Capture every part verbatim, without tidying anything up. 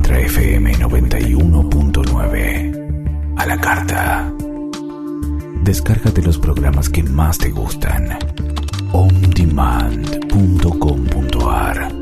Mantra F M noventa y uno punto nueve. A la carta. Descárgate los programas que más te gustan. on demand punto com punto a r.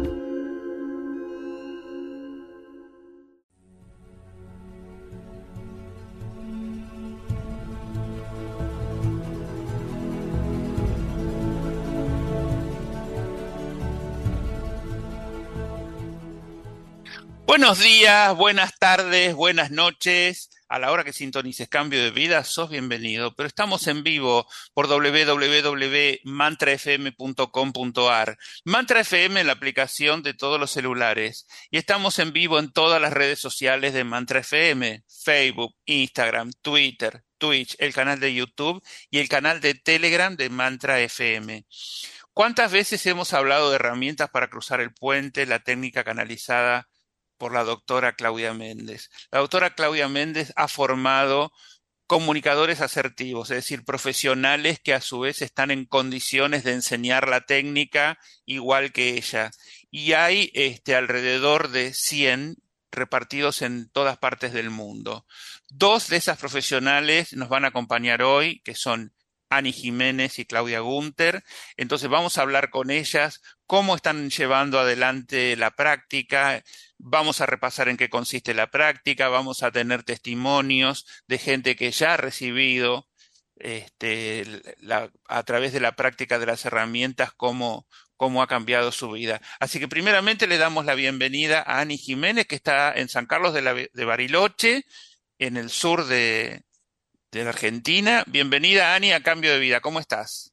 Buenos días, buenas tardes, buenas noches. A la hora que sintonices Cambio de Vida, sos bienvenido. Pero estamos en vivo por doble u doble u doble u punto mantra f m punto com punto a r. Mantra F M, la aplicación de todos los celulares. Y estamos en vivo en todas las redes sociales de Mantra F M. Facebook, Instagram, Twitter, Twitch, el canal de YouTube y el canal de Telegram de Mantra F M. ¿Cuántas veces hemos hablado de herramientas para cruzar el puente, la técnica canalizada por la doctora Claudia Méndez? La doctora Claudia Méndez ha formado comunicadores asertivos, es decir, profesionales que a su vez están en condiciones de enseñar la técnica igual que ella. Y hay este, alrededor de cien repartidos en todas partes del mundo. Dos de esas profesionales nos van a acompañar hoy, que son Ani Jiménez y Claudia Gunter. Entonces vamos a hablar con ellas cómo están llevando adelante la práctica. Vamos a repasar en qué consiste la práctica, vamos a tener testimonios de gente que ya ha recibido este, la, a través de la práctica de las herramientas cómo, cómo ha cambiado su vida. Así que primeramente le damos la bienvenida a Ani Jiménez, que está en San Carlos de, la, de Bariloche, en el sur de, de la Argentina. Bienvenida, Ani, a Cambio de Vida. ¿Cómo estás?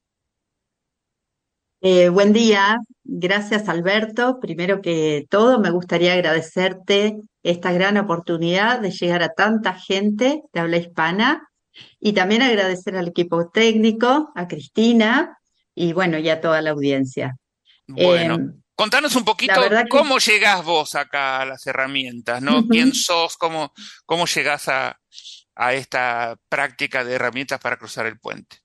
Eh, buen día, gracias Alberto. Primero que todo, me gustaría agradecerte esta gran oportunidad de llegar a tanta gente de habla hispana y también agradecer al equipo técnico, a Cristina y bueno, y a toda la audiencia. Eh, Bueno, contanos un la poquito verdad que cómo llegás vos acá a las herramientas, ¿no? ¿Quién sos? ¿Cómo, cómo llegás a, a esta práctica de herramientas para cruzar el puente?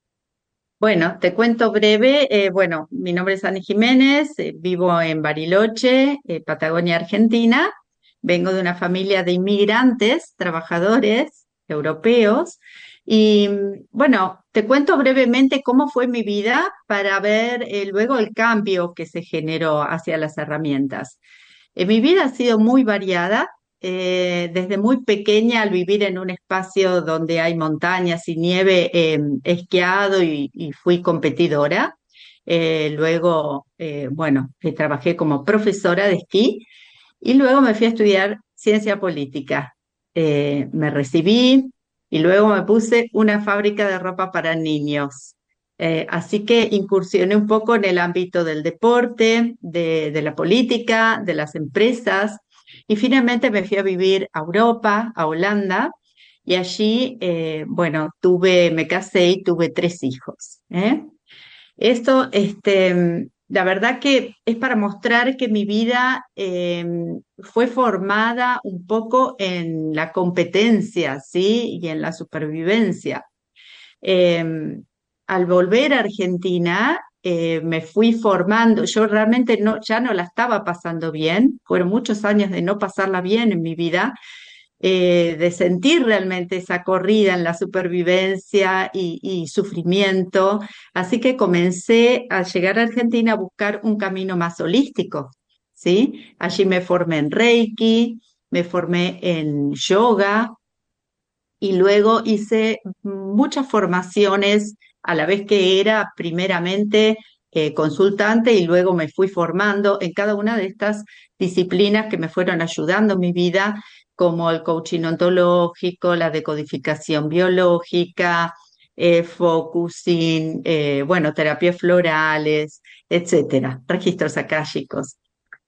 Bueno, te cuento breve. Eh, bueno, mi nombre es Ani Jiménez, eh, vivo en Bariloche, eh, Patagonia, Argentina. Vengo de una familia de inmigrantes, trabajadores europeos. Y mm, bueno, te cuento brevemente cómo fue mi vida para ver eh, luego el cambio que se generó hacia las herramientas. Eh, mi vida ha sido muy variada. Eh, desde muy pequeña, al vivir en un espacio donde hay montañas y nieve, eh, he esquiado y, y fui competidora. Eh, luego, eh, bueno, eh, trabajé como profesora de esquí y luego me fui a estudiar ciencia política. Eh, me recibí y luego me puse una fábrica de ropa para niños. Eh, así que incursioné un poco en el ámbito del deporte, de, de la política, de las empresas, y finalmente me fui a vivir a Europa, a Holanda, y allí, eh, bueno, tuve, me casé y tuve tres hijos, ¿eh? Esto, este, la verdad que es para mostrar que mi vida eh, fue formada un poco en la competencia, ¿sí? Y en la supervivencia. Eh, Al volver a Argentina, eh, me fui formando. Yo realmente no, ya no la estaba pasando bien. Fueron muchos años de no pasarla bien en mi vida, eh, de sentir realmente esa corrida en la supervivencia y, y sufrimiento. Así que comencé a llegar a Argentina a buscar un camino más holístico, ¿sí? Allí me formé en Reiki, me formé en yoga y luego hice muchas formaciones a la vez que era primeramente eh, consultante y luego me fui formando en cada una de estas disciplinas que me fueron ayudando en mi vida, como el coaching ontológico, la decodificación biológica, eh, focusing, eh, bueno, terapias florales, etcétera, registros akáshicos.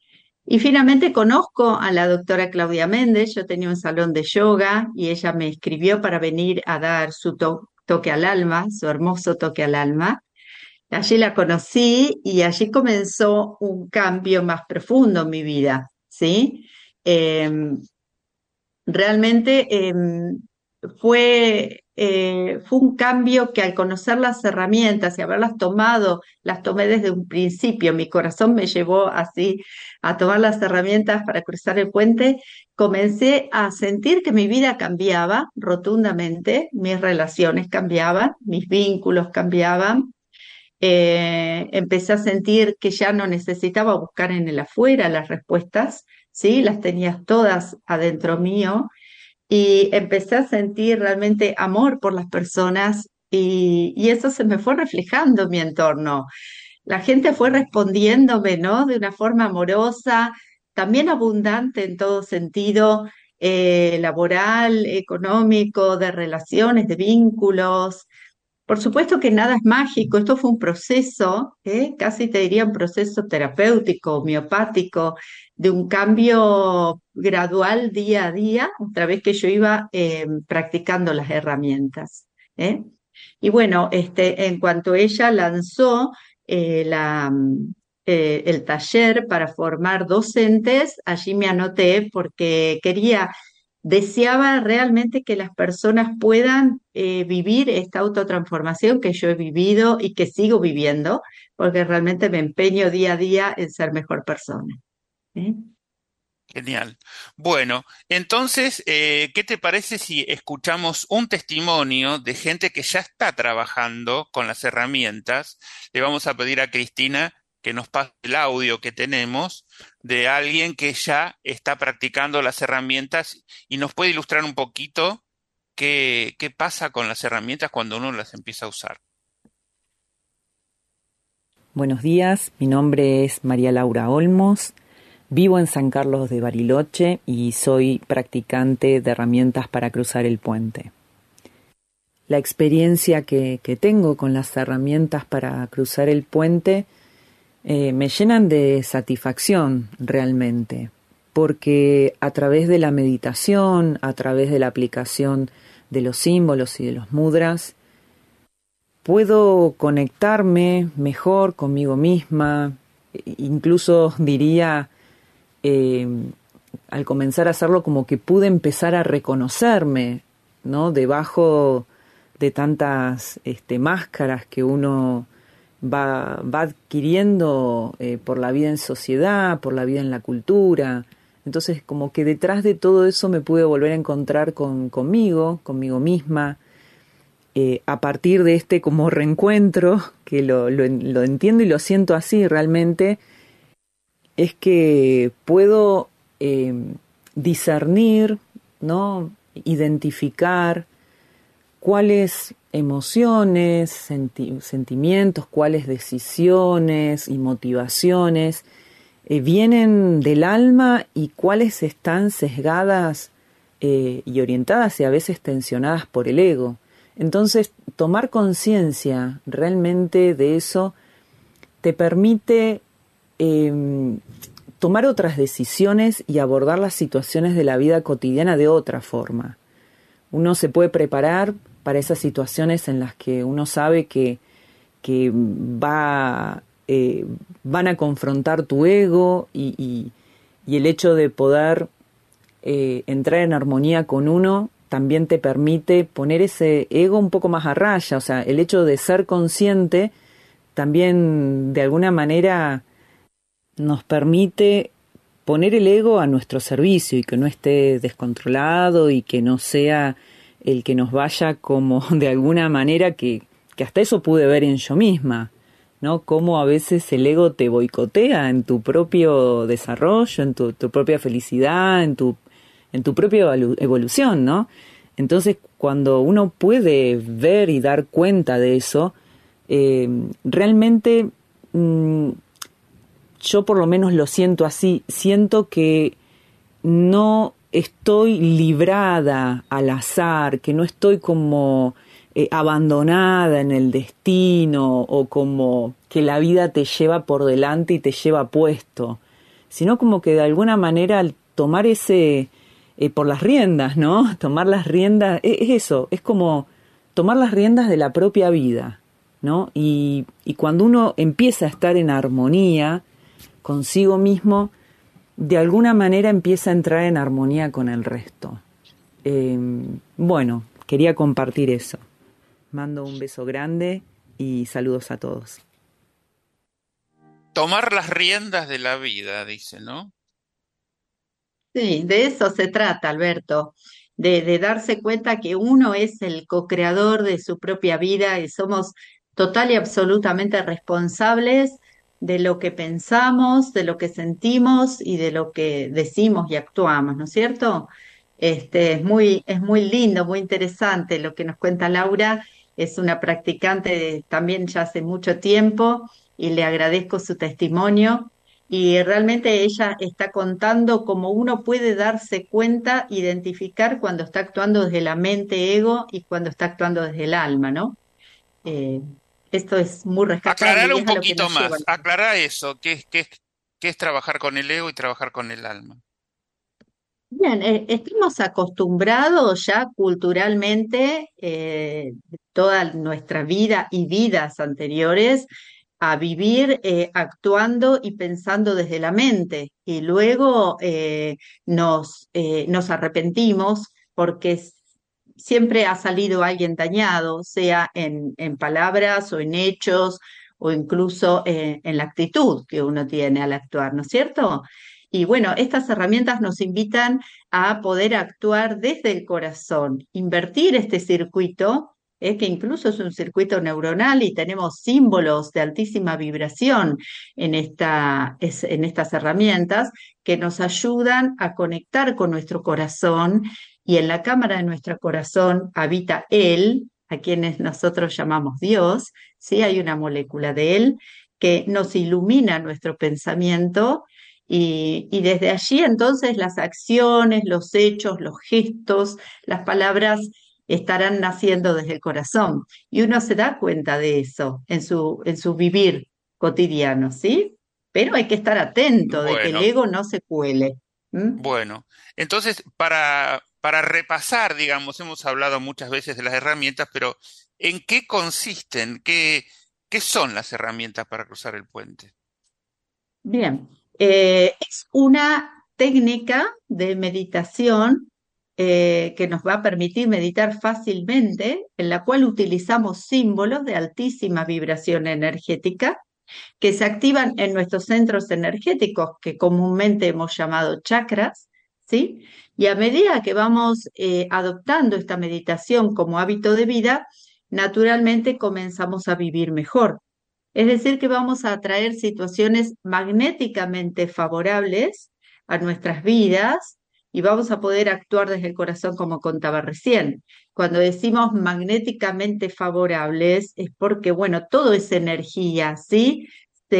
Y finalmente conozco a la doctora Claudia Méndez. Yo tenía un salón de yoga y ella me escribió para venir a dar su to- toque al alma, su hermoso toque al alma. Allí la conocí y allí comenzó un cambio más profundo en mi vida, ¿sí? Eh, Realmente eh, fue eh, fue un cambio que al conocer las herramientas y haberlas tomado, las tomé desde un principio, mi corazón me llevó así a tomar las herramientas para cruzar el puente, comencé a sentir que mi vida cambiaba rotundamente, mis relaciones cambiaban, mis vínculos cambiaban. Eh, empecé a sentir que ya no necesitaba buscar en el afuera las respuestas, ¿sí? Las tenía todas adentro mío y empecé a sentir realmente amor por las personas y, y eso se me fue reflejando en mi entorno. La gente fue respondiéndome, ¿no? De una forma amorosa, también abundante en todo sentido, eh, laboral, económico, de relaciones, de vínculos. Por supuesto que nada es mágico, esto fue un proceso, ¿eh? Casi te diría un proceso terapéutico, homeopático, de un cambio gradual día a día, otra vez que yo iba eh, practicando las herramientas, ¿eh? Y bueno, este, en cuanto ella lanzó eh, la, mm, eh, el taller para formar docentes, allí me anoté porque quería deseaba realmente que las personas puedan eh, vivir esta autotransformación que yo he vivido y que sigo viviendo, porque realmente me empeño día a día en ser mejor persona. ¿Eh? Genial. Bueno, entonces, eh, ¿qué te parece si escuchamos un testimonio de gente que ya está trabajando con las herramientas? Le vamos a pedir a Cristina que nos pase el audio que tenemos de alguien que ya está practicando las herramientas y nos puede ilustrar un poquito qué, qué pasa con las herramientas cuando uno las empieza a usar. Buenos días, mi nombre es María Laura Olmos. Vivo en San Carlos de Bariloche y soy practicante de herramientas para cruzar el puente. La experiencia que, que tengo con las herramientas para cruzar el puente eh, me llenan de satisfacción realmente, porque a través de la meditación, a través de la aplicación de los símbolos y de los mudras, puedo conectarme mejor conmigo misma, incluso diría, Eh, al comenzar a hacerlo como que pude empezar a reconocerme, ¿no? Debajo de tantas este, máscaras que uno va, va adquiriendo eh, por la vida en sociedad, por la vida en la cultura. Entonces como que detrás de todo eso me pude volver a encontrar con, conmigo, conmigo misma, eh, a partir de este como reencuentro, que lo, lo, lo entiendo y lo siento así realmente, es que puedo eh, discernir, ¿no? Identificar cuáles emociones, senti- sentimientos, cuáles decisiones y motivaciones eh, vienen del alma y cuáles están sesgadas eh, y orientadas y a veces tensionadas por el ego. Entonces, tomar conciencia realmente de eso te permite Eh, tomar otras decisiones y abordar las situaciones de la vida cotidiana de otra forma. Uno se puede preparar para esas situaciones en las que uno sabe que, que va, eh, van a confrontar tu ego y, y, y el hecho de poder eh, entrar en armonía con uno también te permite poner ese ego un poco más a raya. O sea, el hecho de ser consciente también de alguna manera nos permite poner el ego a nuestro servicio y que no esté descontrolado y que no sea el que nos vaya como de alguna manera que, que hasta eso pude ver en yo misma, ¿no? Cómo a veces el ego te boicotea en tu propio desarrollo, en tu, tu propia felicidad, en tu, en tu propia evolución, ¿no? Entonces, cuando uno puede ver y dar cuenta de eso, eh, realmente mmm, yo por lo menos lo siento así, siento que no estoy librada al azar, que no estoy como eh, abandonada en el destino o como que la vida te lleva por delante y te lleva puesto, sino como que de alguna manera al tomar ese, eh, por las riendas, ¿no? Tomar las riendas, es, es eso, es como tomar las riendas de la propia vida, ¿no? Y, y cuando uno empieza a estar en armonía consigo mismo, de alguna manera empieza a entrar en armonía con el resto. Eh, bueno, quería compartir eso. Mando un beso grande y saludos a todos. Tomar las riendas de la vida, dice, ¿no? Sí, de eso se trata, Alberto, de, de darse cuenta que uno es el co-creador de su propia vida y somos total y absolutamente responsables de lo que pensamos, de lo que sentimos y de lo que decimos y actuamos, ¿no es cierto? Este, es muy, es muy lindo, muy interesante lo que nos cuenta Laura. Es una practicante de- también ya hace mucho tiempo y le agradezco su testimonio. Y realmente ella está contando cómo uno puede darse cuenta, identificar cuando está actuando desde la mente ego y cuando está actuando desde el alma, ¿no? Eh, Esto es muy rescatable Aclarar y un es a lo que poquito nos lleva. más, aclarar eso, qué es, qué es, qué es trabajar con el ego y trabajar con el alma. Bien, eh, estamos acostumbrados ya culturalmente, eh, toda nuestra vida y vidas anteriores, a vivir eh, actuando y pensando desde la mente. Y luego eh, nos, eh, nos arrepentimos porque s- siempre ha salido alguien dañado, sea en, en palabras o en hechos o incluso eh, en la actitud que uno tiene al actuar, ¿no es cierto? Y bueno, estas herramientas nos invitan a poder actuar desde el corazón, invertir este circuito, eh, que incluso es un circuito neuronal y tenemos símbolos de altísima vibración en, esta, es- en estas herramientas que nos ayudan a conectar con nuestro corazón y en la cámara de nuestro corazón habita Él, a quienes nosotros llamamos Dios, ¿sí? Hay una molécula de Él que nos ilumina nuestro pensamiento y, y desde allí entonces las acciones, los hechos, los gestos, las palabras estarán naciendo desde el corazón. Y uno se da cuenta de eso en su, en su vivir cotidiano, ¿sí? Pero hay que estar atento de que el Bueno, ego no se cuele. ¿M? bueno. Entonces, para, para repasar, digamos, hemos hablado muchas veces de las herramientas, pero ¿en qué consisten? ¿Qué, qué son las herramientas para cruzar el puente? Bien, eh, es una técnica de meditación eh, que nos va a permitir meditar fácilmente, en la cual utilizamos símbolos de altísima vibración energética que se activan en nuestros centros energéticos, que comúnmente hemos llamado chakras, ¿sí? Y a medida que vamos eh, adoptando esta meditación como hábito de vida, naturalmente comenzamos a vivir mejor. Es decir, que vamos a atraer situaciones magnéticamente favorables a nuestras vidas y vamos a poder actuar desde el corazón como contaba recién. Cuando decimos magnéticamente favorables es porque, bueno, todo es energía, ¿sí?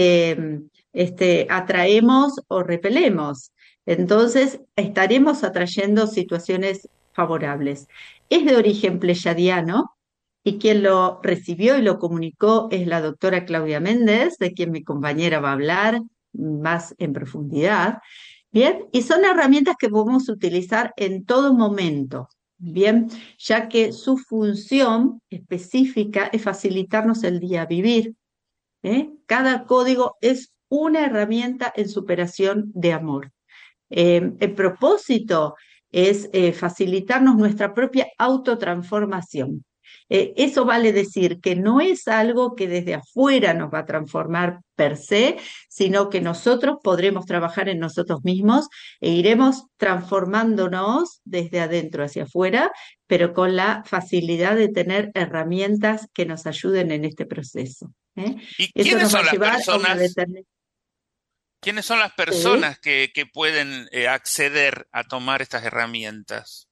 Se, este, atraemos o repelemos. Entonces, estaremos atrayendo situaciones favorables. Es de origen pleyadiano y quien lo recibió y lo comunicó es la doctora Claudia Méndez, de quien mi compañera va a hablar más en profundidad. Bien, y son herramientas que podemos utilizar en todo momento, bien, ya que su función específica es facilitarnos el día a vivir. ¿Eh? Cada código es una herramienta en superación de amor. Eh, el propósito es eh, facilitarnos nuestra propia autotransformación. Eh, eso vale decir que no es algo que desde afuera nos va a transformar per se, sino que nosotros podremos trabajar en nosotros mismos e iremos transformándonos desde adentro hacia afuera, pero con la facilidad de tener herramientas que nos ayuden en este proceso. ¿eh? ¿Y Eso quiénes nos va a son las llevar a una personas, determinación. quiénes son las personas que, que pueden eh, acceder a tomar estas herramientas?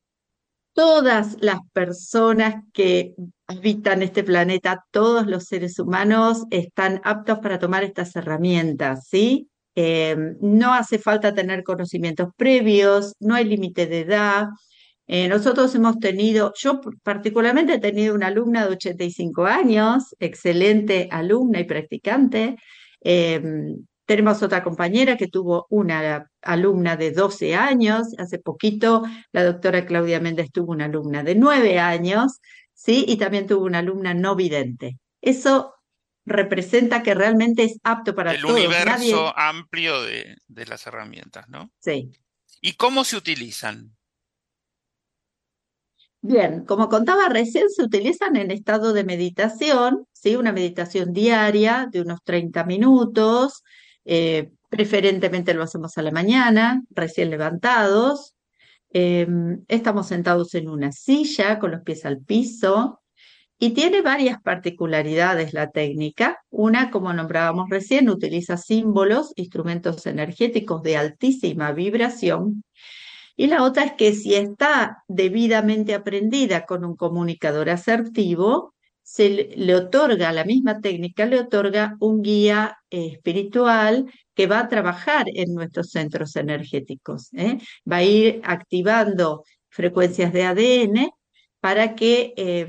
Todas las personas que habitan este planeta, todos los seres humanos están aptos para tomar estas herramientas, ¿sí? Eh, no hace falta tener conocimientos previos, no hay límite de edad. Eh, nosotros hemos tenido, yo particularmente he tenido una alumna de ochenta y cinco años, excelente alumna y practicante. Eh, Tenemos otra compañera que tuvo una alumna de doce años, hace poquito la doctora Claudia Méndez tuvo una alumna de nueve años, ¿sí? Y también tuvo una alumna no vidente. Eso representa que realmente es apto para El todos. Nadie, universo amplio de, de las herramientas, ¿no? sí. ¿Y cómo se utilizan? Bien, como contaba recién, se utilizan en estado de meditación, ¿sí? Una meditación diaria de unos treinta minutos, eh, preferentemente lo hacemos a la mañana, recién levantados. Eh, Estamos sentados en una silla con los pies al piso y tiene varias particularidades la técnica. Una, como nombrábamos recién, utiliza símbolos, instrumentos energéticos de altísima vibración. Y la otra es que si está debidamente aprendida con un comunicador asertivo, se le, le otorga, la misma técnica le otorga un guía eh, espiritual que va a trabajar en nuestros centros energéticos, ¿eh? Va a ir activando frecuencias de A D N para que eh,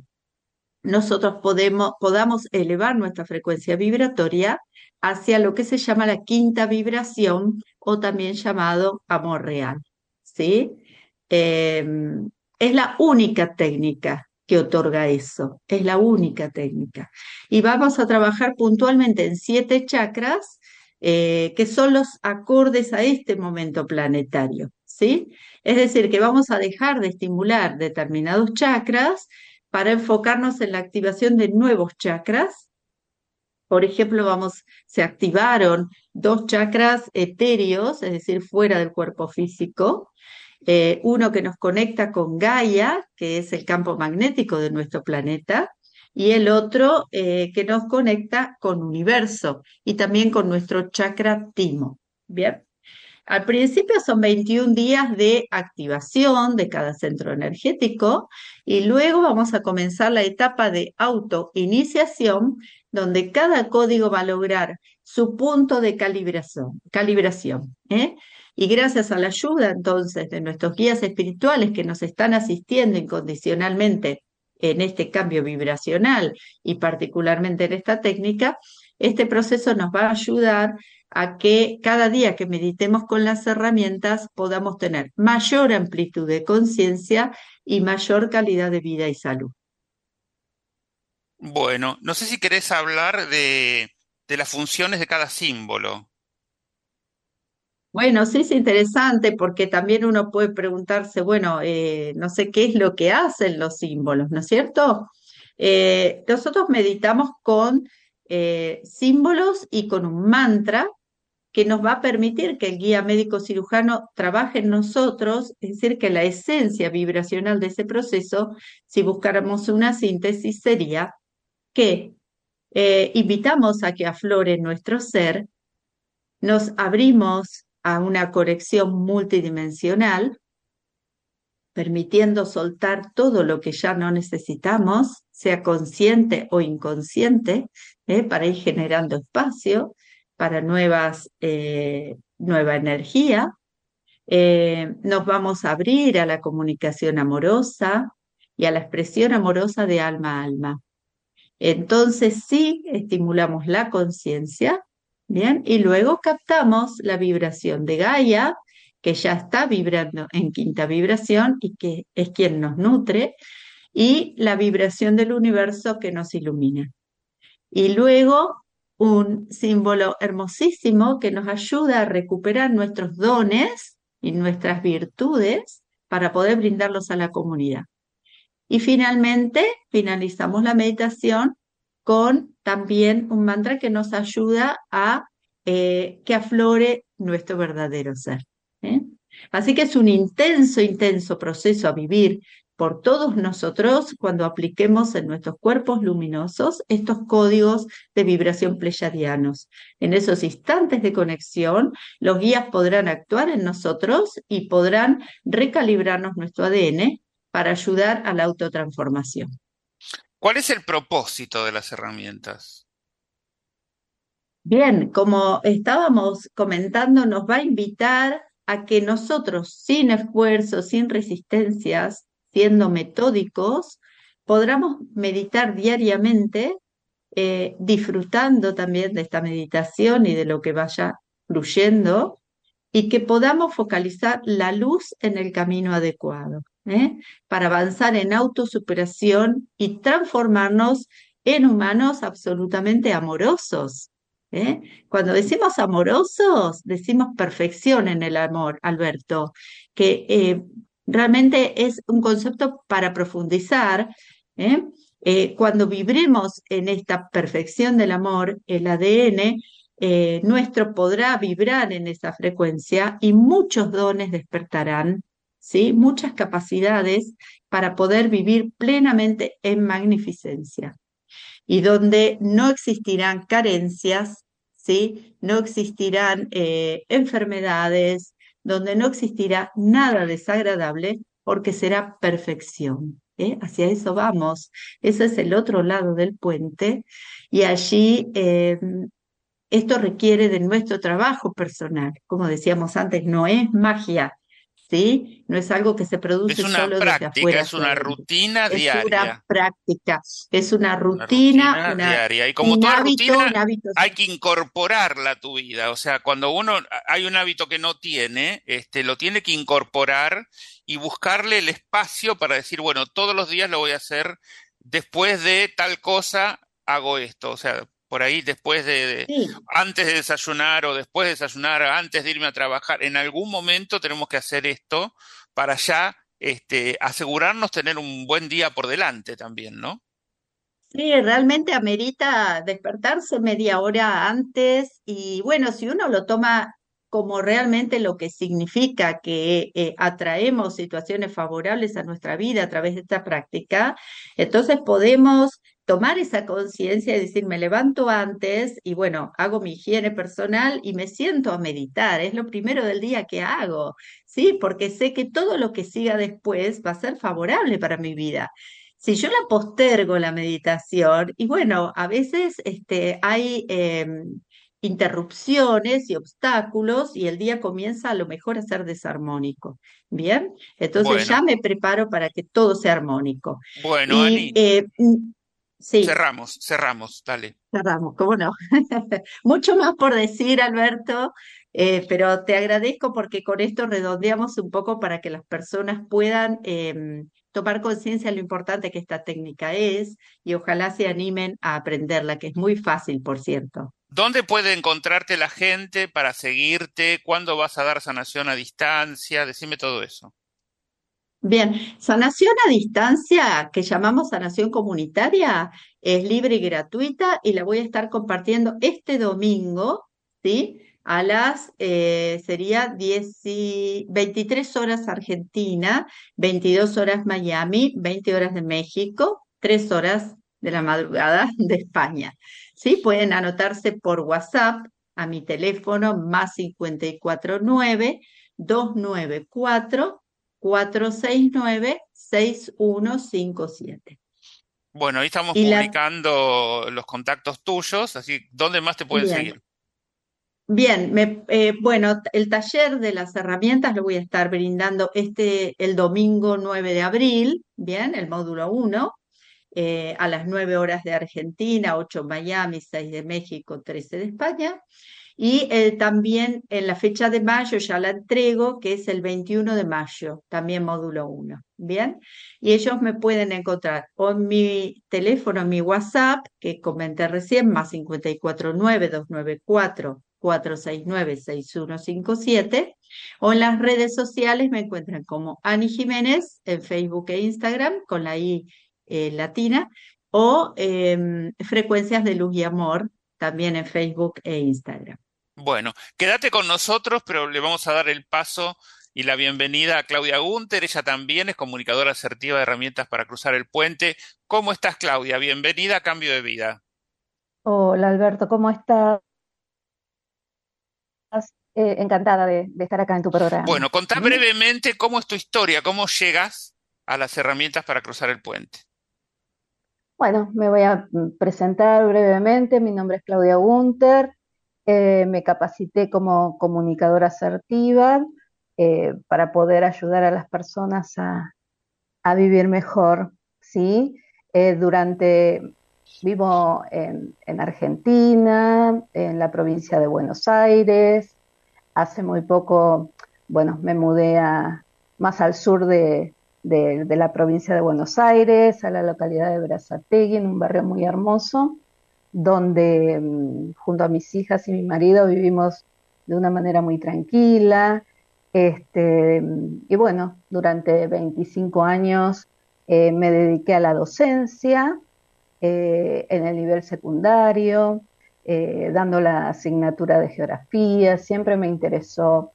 nosotros podemos, podamos elevar nuestra frecuencia vibratoria hacia lo que se llama la quinta vibración o también llamado amor real. ¿Sí? Eh, es la única técnica que otorga eso, es la única técnica. Y vamos a trabajar puntualmente en siete chakras eh, que son los acordes a este momento planetario, ¿sí? Es decir, que vamos a dejar de estimular determinados chakras para enfocarnos en la activación de nuevos chakras. Por ejemplo, vamos, se activaron dos chakras etéreos, es decir, fuera del cuerpo físico. Eh, uno que nos conecta con Gaia, que es el campo magnético de nuestro planeta, y el otro eh, que nos conecta con universo y también con nuestro chakra timo. Bien. Al principio son veintiún días de activación de cada centro energético y luego vamos a comenzar la etapa de autoiniciación, donde cada código va a lograr su punto de calibración. calibración ¿eh? Y gracias a la ayuda entonces de nuestros guías espirituales que nos están asistiendo incondicionalmente en este cambio vibracional y particularmente en esta técnica, este proceso nos va a ayudar a que cada día que meditemos con las herramientas podamos tener mayor amplitud de conciencia y mayor calidad de vida y salud. Bueno, no sé si querés hablar de, de las funciones de cada símbolo. Bueno, sí es interesante porque también uno puede preguntarse, bueno, eh, no sé qué es lo que hacen los símbolos, ¿no es cierto? Eh, nosotros meditamos con eh, símbolos y con un mantra que nos va a permitir que el guía médico cirujano trabaje en nosotros, es decir, que la esencia vibracional de ese proceso, si buscáramos una síntesis, sería que eh, invitamos a que aflore nuestro ser, nos abrimos a una conexión multidimensional, permitiendo soltar todo lo que ya no necesitamos, sea consciente o inconsciente, eh, para ir generando espacio para nuevas, eh, nueva energía. Eh, nos vamos a abrir a la comunicación amorosa y a la expresión amorosa de alma a alma. Entonces sí estimulamos la conciencia, ¿bien? Y luego captamos la vibración de Gaia, que ya está vibrando en quinta vibración y que es quien nos nutre, y la vibración del universo que nos ilumina. Y luego un símbolo hermosísimo que nos ayuda a recuperar nuestros dones y nuestras virtudes para poder brindarlos a la comunidad. Y finalmente finalizamos la meditación con también un mantra que nos ayuda a eh, que aflore nuestro verdadero ser. ¿eh? Así que es un intenso, intenso proceso a vivir por todos nosotros cuando apliquemos en nuestros cuerpos luminosos estos códigos de vibración pleyadianos. En esos instantes de conexión, los guías podrán actuar en nosotros y podrán recalibrarnos nuestro A D N para ayudar a la autotransformación. ¿Cuál es el propósito de las herramientas? Bien, como estábamos comentando, nos va a invitar a que nosotros, sin esfuerzo, sin resistencias, siendo metódicos, podamos meditar diariamente, eh, disfrutando también de esta meditación y de lo que vaya fluyendo, y que podamos focalizar la luz en el camino adecuado, ¿eh? Para avanzar en autosuperación y transformarnos en humanos absolutamente amorosos. ¿eh? Cuando decimos amorosos, decimos perfección en el amor, Alberto, que eh, realmente es un concepto para profundizar, ¿eh? Eh, cuando vibremos en esta perfección del amor, el A D N eh, nuestro podrá vibrar en esa frecuencia y muchos dones despertarán, ¿sí? Muchas capacidades para poder vivir plenamente en magnificencia y donde no existirán carencias, ¿sí? No existirán eh, enfermedades, donde no existirá nada desagradable, porque será perfección. ¿eh? Hacia eso vamos. Ese es el otro lado del puente. Y allí eh, esto requiere de nuestro trabajo personal. Como decíamos antes, no es magia, ¿sí? No es algo que se Es produce una solo desde práctica, afuera es hacia una adentro. rutina Es una diaria. práctica, es una Una rutina, rutina una, diaria. Y como un toda hábito, rutina, un hábito. hay que incorporarla a tu vida. O sea, cuando uno hay un hábito que no tiene, este, lo tiene que incorporar y buscarle el espacio para decir, bueno, todos los días lo voy a hacer después de tal cosa, hago esto. O sea, por ahí después de, de- Sí, antes de desayunar o después de desayunar, antes de irme a trabajar, en algún momento tenemos que hacer esto para ya, este, asegurarnos tener un buen día por delante también, ¿no? sí, realmente amerita despertarse media hora antes y bueno, si uno lo toma como realmente lo que significa que eh, atraemos situaciones favorables a nuestra vida a través de esta práctica, entonces podemos tomar esa conciencia y decir, me levanto antes y bueno, hago mi higiene personal y me siento a meditar, es lo primero del día que hago, ¿sí? Porque sé que todo lo que siga después va a ser favorable para mi vida. Si yo la postergo la meditación, y bueno, a veces este, hay eh, interrupciones y obstáculos y el día comienza a lo mejor a ser desarmónico. Bien, entonces ya Bueno. me preparo para que todo sea armónico. Bueno, Y Ani, eh, mm, sí, cerramos, cerramos, dale. cerramos, ¿cómo no? Mucho más por decir, Alberto, eh, pero te agradezco porque con esto redondeamos un poco para que las personas puedan em, tomar conciencia de lo importante que esta técnica es y ojalá se animen a aprenderla, que es muy fácil, por cierto. ¿Dónde puede encontrarte la gente para seguirte? ¿Cuándo vas a dar sanación a distancia? Decime todo eso. Bien, sanación a distancia, que llamamos sanación comunitaria, es libre y gratuita y la voy a estar compartiendo este domingo, ¿sí? A las, eh, sería diez y- veintitrés horas Argentina, veintidós horas Miami, veinte horas de México, tres horas de la madrugada de España. ¿Sí? Pueden anotarse por WhatsApp a mi teléfono más cincuenta y cuatro nueve dos nueve cuatro cuatro seis nueve seis uno cinco siete. Bueno, ahí estamos Y la, publicando los contactos tuyos, así, ¿dónde más te pueden bien, seguir? bien, me, eh, bueno, el taller de las herramientas lo voy a estar brindando este, el domingo nueve de abril, bien, el módulo uno eh, a las nueve horas de Argentina, ocho Miami, seis de México, trece de España. Y eh, también en la fecha de mayo ya la entrego, que es el veintiuno de mayo, también módulo uno. Bien, y ellos me pueden encontrar o en mi teléfono, en mi WhatsApp, que comenté recién, más cincuenta y cuatro nueve dos nueve cuatro cuatro seis nueve seis uno cinco siete, o en las redes sociales me encuentran como Ani Jiménez en Facebook e Instagram, con la I eh, latina, o eh, Frecuencias de Luz y Amor, también en Facebook e Instagram. Bueno, quédate con nosotros, pero le vamos a dar el paso y la bienvenida a Claudia Gunter. Ella también es comunicadora asertiva de herramientas para cruzar el puente. ¿Cómo estás, Claudia? Bienvenida a Cambio de Vida. Hola Alberto, ¿cómo estás? Eh, encantada de, de estar acá en tu programa. Bueno, contá ¿Mm? brevemente cómo es tu historia, cómo llegas a las herramientas para cruzar el puente. Bueno, me voy a mm, presentar brevemente. Mi nombre es Claudia Gunter. Eh, me capacité como comunicadora asertiva eh, para poder ayudar a las personas a, a vivir mejor, ¿sí? Eh, durante, vivo en, en Argentina, en la provincia de Buenos Aires. Hace muy poco, bueno, me mudé a, más al sur de, de, de la provincia de Buenos Aires, a la localidad de Berazategui, en un barrio muy hermoso, donde mm, junto a mis hijas y mi marido vivimos de una manera muy tranquila. Este, y bueno, durante veinticinco años eh, me dediqué a la docencia eh, en el nivel secundario, eh, dando la asignatura de geografía. Siempre me interesó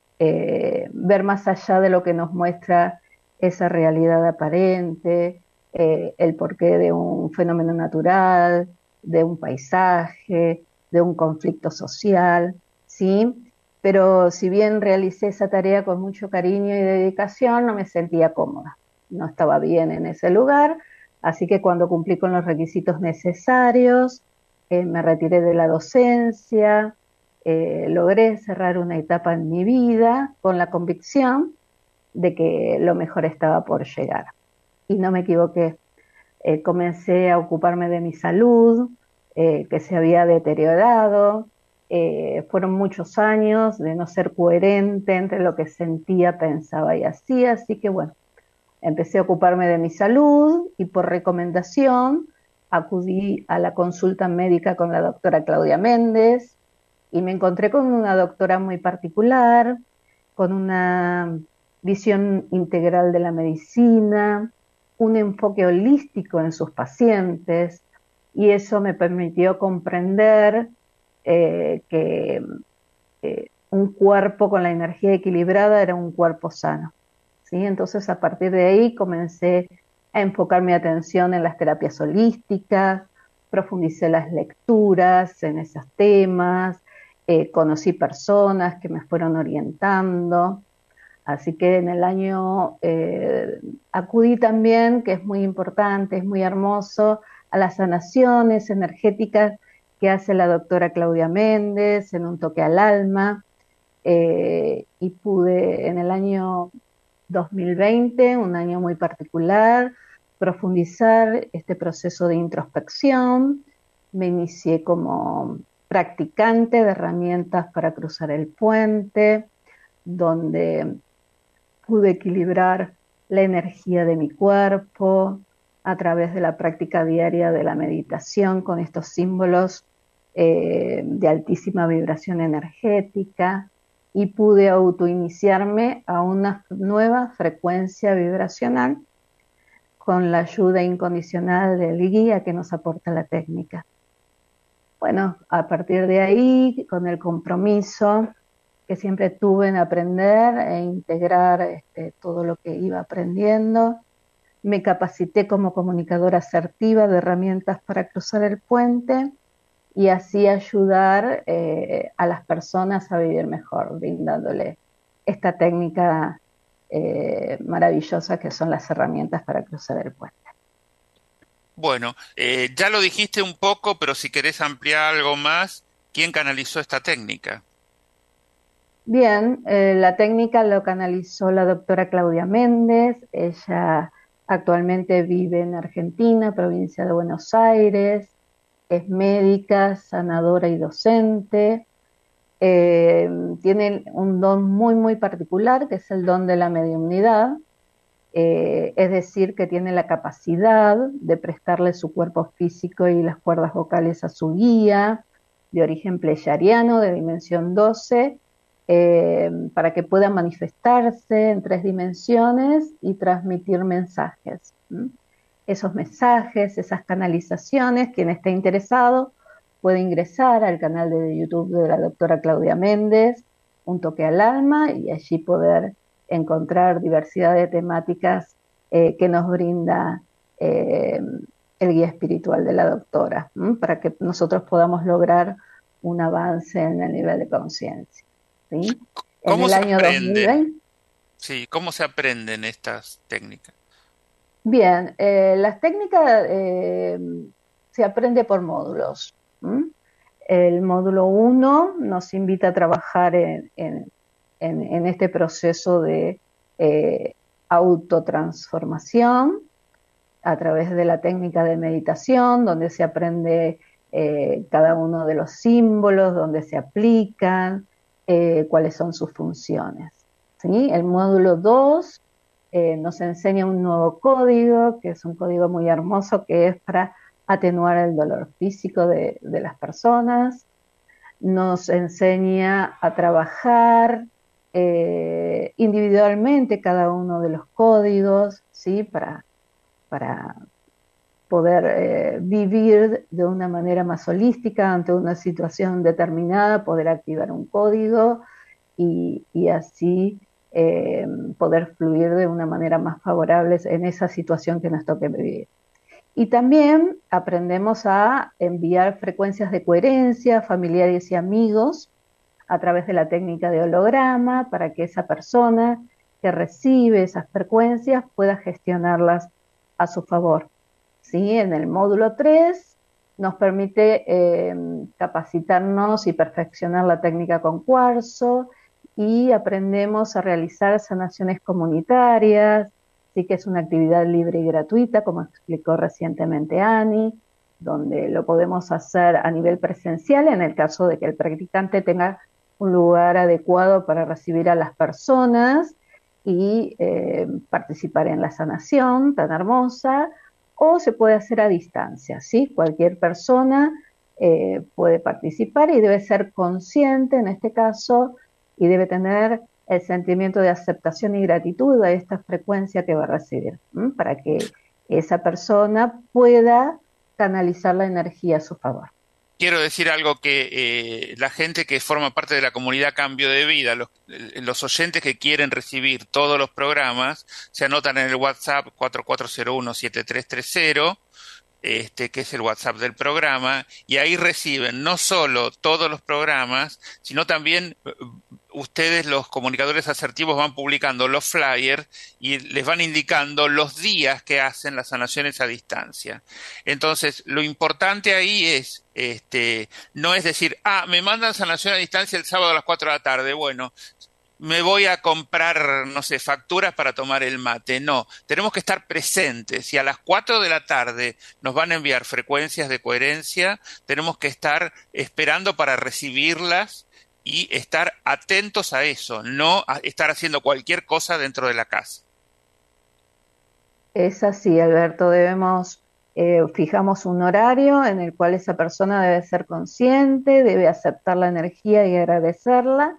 eh, ver más allá de lo que nos muestra esa realidad aparente, eh, el porqué de un fenómeno natural, de un paisaje, de un conflicto social, ¿sí? Pero si bien realicé esa tarea con mucho cariño y dedicación, no me sentía cómoda, no estaba bien en ese lugar, así que cuando cumplí con los requisitos necesarios, eh, me retiré de la docencia, eh, logré cerrar una etapa en mi vida con la convicción de que lo mejor estaba por llegar. Y no me equivoqué. Eh, comencé a ocuparme de mi salud, eh, que se había deteriorado. Eh, fueron muchos años de no ser coherente entre lo que sentía, pensaba y hacía, así que bueno, empecé a ocuparme de mi salud y por recomendación acudí a la consulta médica con la doctora Claudia Méndez y me encontré con una doctora muy particular, con una visión integral de la medicina, un enfoque holístico en sus pacientes, y eso me permitió comprender eh, que eh, un cuerpo con la energía equilibrada era un cuerpo sano, ¿sí? Entonces a partir de ahí comencé a enfocar mi atención en las terapias holísticas, profundicé las lecturas en esos temas, eh, conocí personas que me fueron orientando. Así que en el año eh, acudí también, que es muy importante, es muy hermoso, a las sanaciones energéticas que hace la doctora Claudia Méndez en Un Toque al Alma, eh, y pude en el año dos mil veinte, un año muy particular, profundizar este proceso de introspección. Me inicié como practicante de herramientas para cruzar el puente, donde pude equilibrar la energía de mi cuerpo a través de la práctica diaria de la meditación con estos símbolos eh, de altísima vibración energética, y pude autoiniciarme a una nueva frecuencia vibracional con la ayuda incondicional del guía que nos aporta la técnica. Bueno, a partir de ahí, con el compromiso que siempre tuve en aprender e integrar este, todo lo que iba aprendiendo, me capacité como comunicadora asertiva de herramientas para cruzar el puente y así ayudar eh, a las personas a vivir mejor, brindándole esta técnica eh, maravillosa que son las herramientas para cruzar el puente. Bueno, eh, ya lo dijiste un poco, pero si querés ampliar algo más, ¿quién canalizó esta técnica? Bien, eh, la técnica lo canalizó la doctora Claudia Méndez. Ella actualmente vive en Argentina, provincia de Buenos Aires, es médica, sanadora y docente. Eh, tiene un don muy, muy particular, que es el don de la mediumnidad, eh, es decir, que tiene la capacidad de prestarle su cuerpo físico y las cuerdas vocales a su guía, de origen pleyadiano, de dimensión doce, eh, para que pueda manifestarse en tres dimensiones y transmitir mensajes. ¿Mm? Esos mensajes, esas canalizaciones, quien esté interesado puede ingresar al canal de YouTube de la doctora Claudia Méndez, Un Toque al Alma, y allí poder encontrar diversidad de temáticas eh, que nos brinda eh, el guía espiritual de la doctora, ¿m? Para que nosotros podamos lograr un avance en el nivel de conciencia, ¿sí? En el año dos mil veinte. Sí, ¿cómo se aprenden estas técnicas? Bien, eh, las técnicas eh, se aprende por módulos. ¿Mm? El módulo uno nos invita a trabajar en, en, en, en este proceso de eh, autotransformación a través de la técnica de meditación, donde se aprende eh, cada uno de los símbolos, donde se aplican, eh, cuáles son sus funciones, ¿sí? El módulo dos eh, nos enseña un nuevo código, que es un código muy hermoso, que es para atenuar el dolor físico de, de las personas. Nos enseña a trabajar eh, individualmente cada uno de los códigos, ¿sí? Para, para poder eh, vivir de una manera más holística ante una situación determinada, poder activar un código y, y así eh, poder fluir de una manera más favorable en esa situación que nos toque vivir. Y también aprendemos a enviar frecuencias de coherencia a familiares y amigos a través de la técnica de holograma para que esa persona que recibe esas frecuencias pueda gestionarlas a su favor. ¿Sí? En el módulo tres nos permite eh, capacitarnos y perfeccionar la técnica con cuarzo y aprendemos a realizar sanaciones comunitarias, sí que es una actividad libre y gratuita, como explicó recientemente Ani, donde lo podemos hacer a nivel presencial en el caso de que el practicante tenga un lugar adecuado para recibir a las personas y eh, participar en la sanación tan hermosa, o se puede hacer a distancia, ¿sí? Cualquier persona eh, puede participar y debe ser consciente en este caso y debe tener el sentimiento de aceptación y gratitud a esta frecuencia que va a recibir, ¿m? Para que esa persona pueda canalizar la energía a su favor. Quiero decir algo que eh, la gente que forma parte de la comunidad Cambio de Vida, los, los oyentes que quieren recibir todos los programas, se anotan en el WhatsApp cuatro cuatro cero uno siete tres tres cero, este, que es el WhatsApp del programa, y ahí reciben no solo todos los programas, sino también ustedes, los comunicadores asertivos, van publicando los flyers y les van indicando los días que hacen las sanaciones a distancia. Entonces, lo importante ahí es, este, no es decir, ah, me mandan sanación a distancia el sábado a las cuatro de la tarde, bueno, me voy a comprar, no sé, facturas para tomar el mate. No, tenemos que estar presentes y a las cuatro de la tarde nos van a enviar frecuencias de coherencia, tenemos que estar esperando para recibirlas y estar atentos a eso, no a estar haciendo cualquier cosa dentro de la casa. Es así, Alberto, debemos, eh, fijamos un horario en el cual esa persona debe ser consciente, debe aceptar la energía y agradecerla,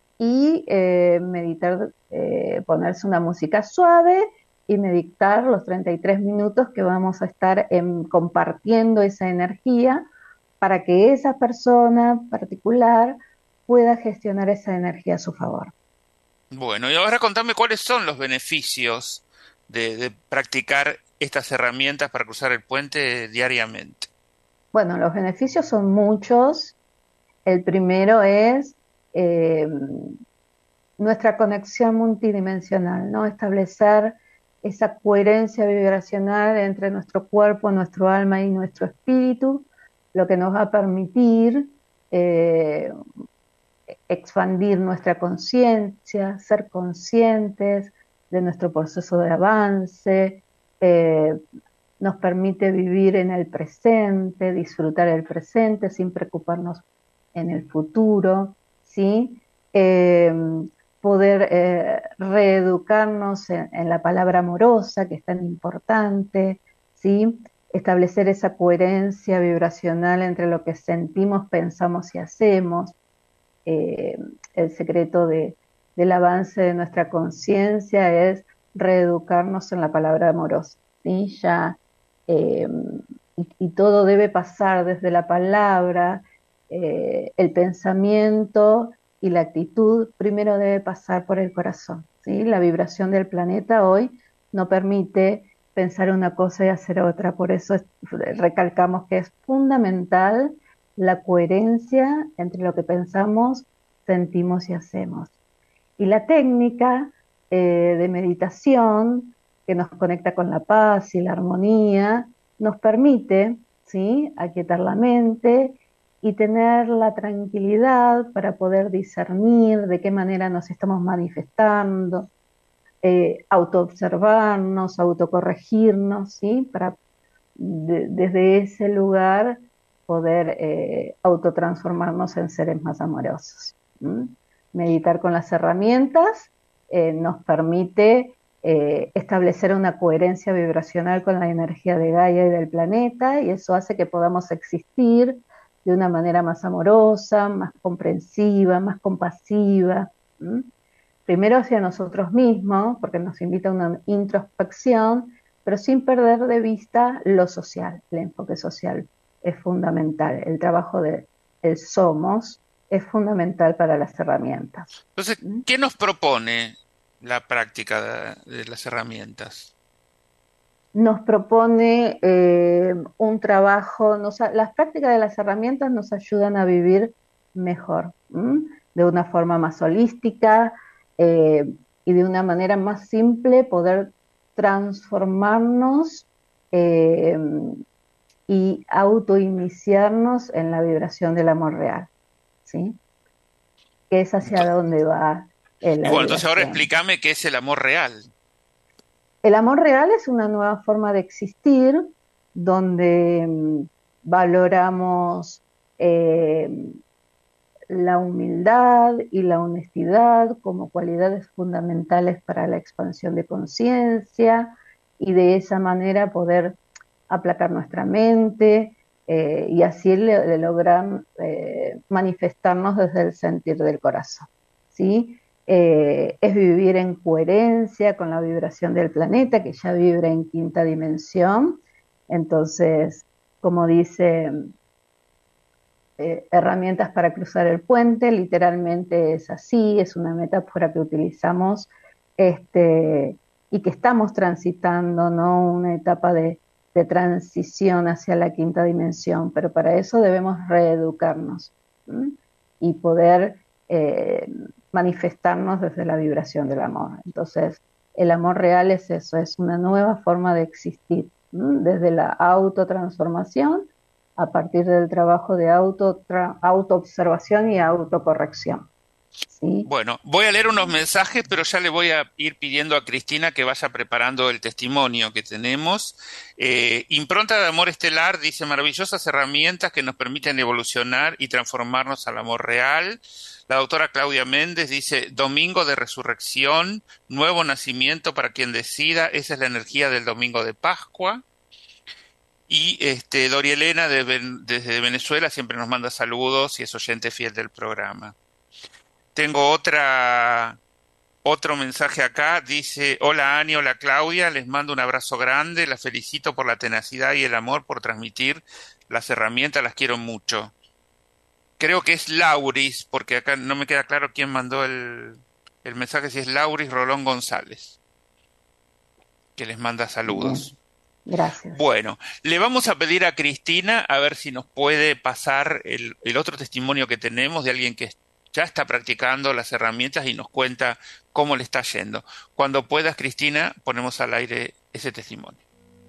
y eh, meditar, eh, ponerse una música suave y meditar los treinta y tres minutos que vamos a estar en, compartiendo esa energía para que esa persona particular pueda gestionar esa energía a su favor. Bueno, y ahora contame cuáles son los beneficios de, de practicar estas herramientas para cruzar el puente diariamente. Bueno, los beneficios son muchos. El primero es Eh, nuestra conexión multidimensional, ¿no? Establecer esa coherencia vibracional entre nuestro cuerpo, nuestro alma y nuestro espíritu, lo que nos va a permitir eh, expandir nuestra conciencia, ser conscientes de nuestro proceso de avance, eh, nos permite vivir en el presente, disfrutar el presente sin preocuparnos en el futuro, ¿sí? Eh, poder eh, reeducarnos en, en la palabra amorosa, que es tan importante, ¿sí? Establecer esa coherencia vibracional entre lo que sentimos, pensamos y hacemos. Eh, el secreto de, del avance de nuestra conciencia es reeducarnos en la palabra amorosa, ¿sí? Ya, eh, y, y todo debe pasar desde la palabra. Eh, el pensamiento y la actitud primero debe pasar por el corazón, ¿sí? La vibración del planeta hoy no permite pensar una cosa y hacer otra, por eso es, recalcamos que es fundamental la coherencia entre lo que pensamos, sentimos y hacemos. Y la técnica eh, de meditación que nos conecta con la paz y la armonía nos permite, ¿sí?, aquietar la mente y tener la tranquilidad para poder discernir de qué manera nos estamos manifestando, eh, autoobservarnos, autocorregirnos, ¿sí? Para de, desde ese lugar poder eh, autotransformarnos en seres más amorosos. ¿Mm? Meditar con las herramientas eh, nos permite eh, establecer una coherencia vibracional con la energía de Gaia y del planeta, y eso hace que podamos existir de una manera más amorosa, más comprensiva, más compasiva. ¿Mm? primero hacia nosotros mismos, porque nos invita a una introspección, pero sin perder de vista lo social. El enfoque social es fundamental. El trabajo de el somos es fundamental para las herramientas. Entonces, ¿Mm? ¿qué nos propone la práctica de, de las herramientas? Nos propone eh, un trabajo, nos, las prácticas de las herramientas nos ayudan a vivir mejor, ¿m? De una forma más holística eh, y de una manera más simple poder transformarnos eh, y autoiniciarnos en la vibración del amor real, ¿sí? Que es hacia Ento- dónde va eh, Y la bueno, entonces ahora vibración. explícame qué es el amor real. El amor real es una nueva forma de existir donde mm, valoramos eh, la humildad y la honestidad como cualidades fundamentales para la expansión de conciencia y de esa manera poder aplacar nuestra mente eh, y así le, le lograr eh, manifestarnos desde el sentir del corazón, ¿sí? Eh, es vivir en coherencia con la vibración del planeta, que ya vibra en quinta dimensión. Entonces, como dice, eh, herramientas para cruzar el puente, literalmente es así, es una metáfora que utilizamos este, y que estamos transitando, ¿no? Una etapa de, de transición hacia la quinta dimensión, pero para eso debemos reeducarnos, ¿m? Y poder eh, manifestarnos desde la vibración del amor. Entonces, el amor real es eso, es una nueva forma de existir, ¿m? Desde la autotransformación a partir del trabajo de auto, autoobservación y autocorrección, ¿sí? Bueno, voy a leer unos mensajes, pero ya le voy a ir pidiendo a Cristina que vaya preparando el testimonio que tenemos. Eh, Impronta de Amor Estelar dice maravillosas herramientas que nos permiten evolucionar y transformarnos al amor real. La doctora Claudia Méndez dice Domingo de Resurrección, nuevo nacimiento para quien decida, esa es la energía del Domingo de Pascua. Y este, Doria Elena de, desde Venezuela siempre nos manda saludos y es oyente fiel del programa. Tengo otra, otro mensaje acá, dice, hola Ani, hola Claudia, les mando un abrazo grande, las felicito por la tenacidad y el amor por transmitir las herramientas, las quiero mucho. Creo que es Lauris, porque acá no me queda claro quién mandó el, el mensaje, si es Lauris Rolón González, que les manda saludos. Bien, gracias. Bueno, le vamos a pedir a Cristina a ver si nos puede pasar el, el otro testimonio que tenemos de alguien que ya está practicando las herramientas y nos cuenta cómo le está yendo. Cuando puedas, Cristina, ponemos al aire ese testimonio.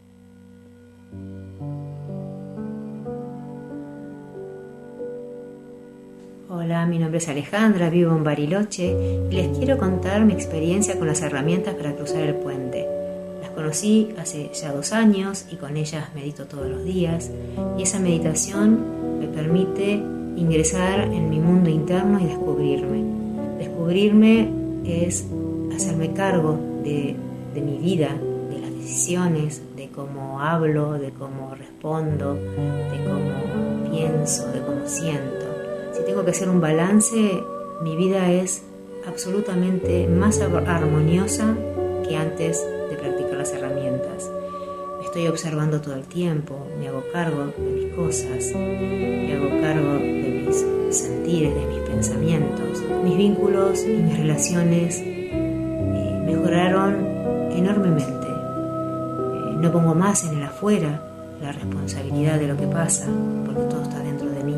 Hola, mi nombre es Alejandra, vivo en Bariloche y les quiero contar mi experiencia con las herramientas para cruzar el puente. Las conocí hace ya dos años y con ellas medito todos los días y esa meditación me permite ingresar en mi mundo interno y descubrirme. Descubrirme es hacerme cargo de, de mi vida, de las decisiones, de cómo hablo, de cómo respondo, de cómo pienso, de cómo siento. Si tengo que hacer un balance, mi vida es absolutamente más armoniosa que antes de practicar las herramientas. Me estoy observando todo el tiempo, me hago cargo de mis cosas, me hago cargo de mis sentires, de mis pensamientos. Mis vínculos y mis relaciones eh, mejoraron enormemente. Eh, no pongo más en el afuera la responsabilidad de lo que pasa, porque todo está dentro de mí.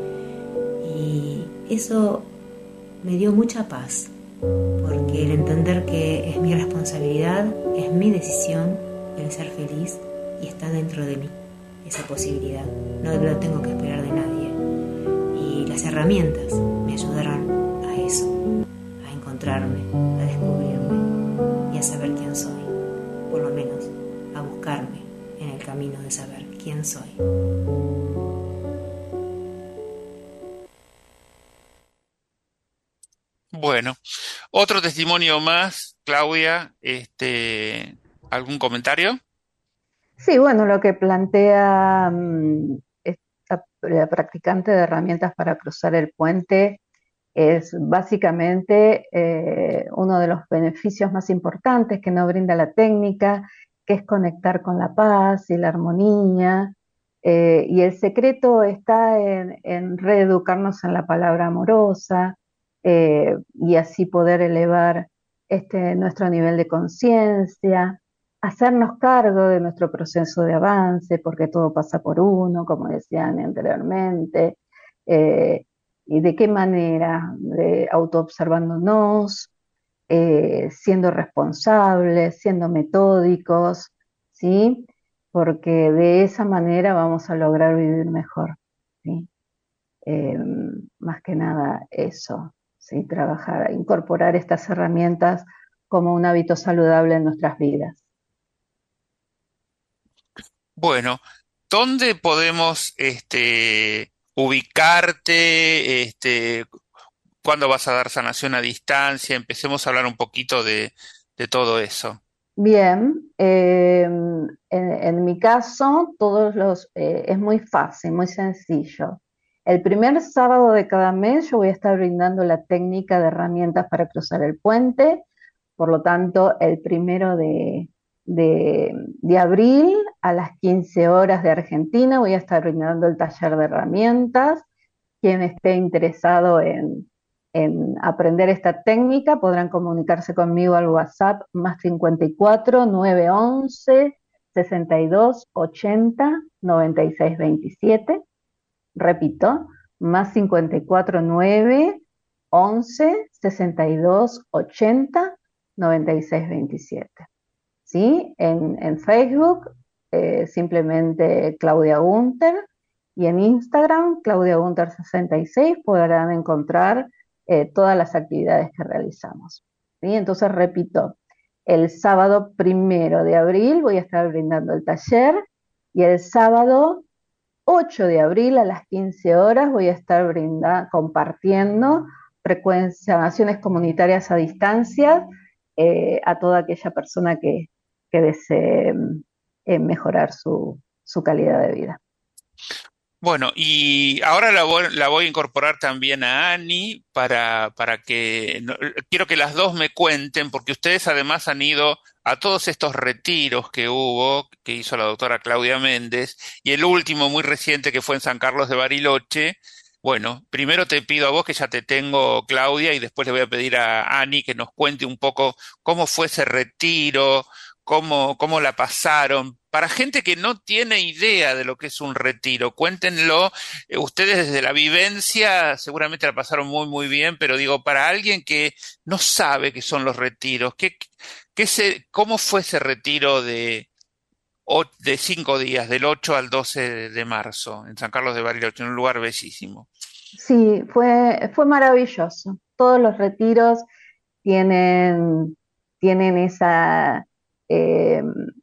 Y eso me dio mucha paz, porque el entender que es mi responsabilidad, es mi decisión el ser feliz y está dentro de mí, esa posibilidad. No lo tengo que esperar de nadie. Y las herramientas me ayudaron a eso, a encontrarme, a descubrirme y a saber quién soy. Por lo menos a buscarme en el camino de saber quién soy. Bueno, otro testimonio más, Claudia, este, ¿algún comentario? Sí, bueno, lo que plantea um, esta la practicante de herramientas para cruzar el puente Es básicamente eh, uno de los beneficios más importantes que nos brinda la técnica, que es conectar con la paz y la armonía. Eh, y el secreto está en, en reeducarnos en la palabra amorosa, eh, y así poder elevar este, nuestro nivel de conciencia, hacernos cargo de nuestro proceso de avance, porque todo pasa por uno, como decían anteriormente. Eh, ¿Y de qué manera? De autoobservándonos, eh, siendo responsables, siendo metódicos, ¿sí? Porque de esa manera vamos a lograr vivir mejor, ¿sí? Eh, más que nada eso, ¿sí? Trabajar, incorporar estas herramientas como un hábito saludable en nuestras vidas. Bueno, ¿dónde podemos este, ubicarte? Este, ¿cuándo vas a dar sanación a distancia? Empecemos a hablar un poquito de, de todo eso. Bien, eh, en, en mi caso, todos los, eh, es muy fácil, muy sencillo. El primer sábado de cada mes yo voy a estar brindando la técnica de herramientas para cruzar el puente. Por lo tanto, el primero de, de, de abril a las quince horas de Argentina voy a estar brindando el taller de herramientas. Quien esté interesado en, en aprender esta técnica podrán comunicarse conmigo al WhatsApp más cincuenta y cuatro, nueve once, sesenta y dos, ochenta, noventa y seis veintisiete. Repito, más cincuenta y cuatro, nueve once, sesenta y dos, ochenta, noventa y seis veintisiete. ¿Sí? En, en Facebook, eh, simplemente Claudia Gunter, y en Instagram, Claudia Gunter sesenta y seis, podrán encontrar eh, todas las actividades que realizamos. ¿Sí? Entonces, repito, el sábado primero de abril voy a estar brindando el taller, y el sábado ocho de abril a las quince horas voy a estar brinda, compartiendo frecuencias, sanaciones comunitarias a distancia, eh, a toda aquella persona que, que desee eh, mejorar su, su calidad de vida. Bueno, y ahora la voy, la voy a incorporar también a Ani para, para que, no, quiero que las dos me cuenten, porque ustedes además han ido a todos estos retiros que hubo, que hizo la doctora Claudia Méndez, y el último muy reciente que fue en San Carlos de Bariloche. Bueno, primero te pido a vos, que ya te tengo, Claudia, y después le voy a pedir a Ani que nos cuente un poco cómo fue ese retiro, cómo, cómo la pasaron. Para gente que no tiene idea de lo que es un retiro, cuéntenlo. Eh, ustedes desde la vivencia seguramente la pasaron muy, muy bien, pero digo, para alguien que no sabe qué son los retiros, ¿qué, qué se, cómo fue ese retiro de, o- de cinco días, del ocho al doce de marzo, en San Carlos de Bariloche, en un lugar bellísimo? Sí, fue, fue maravilloso. Todos los retiros tienen, tienen esa... Eh,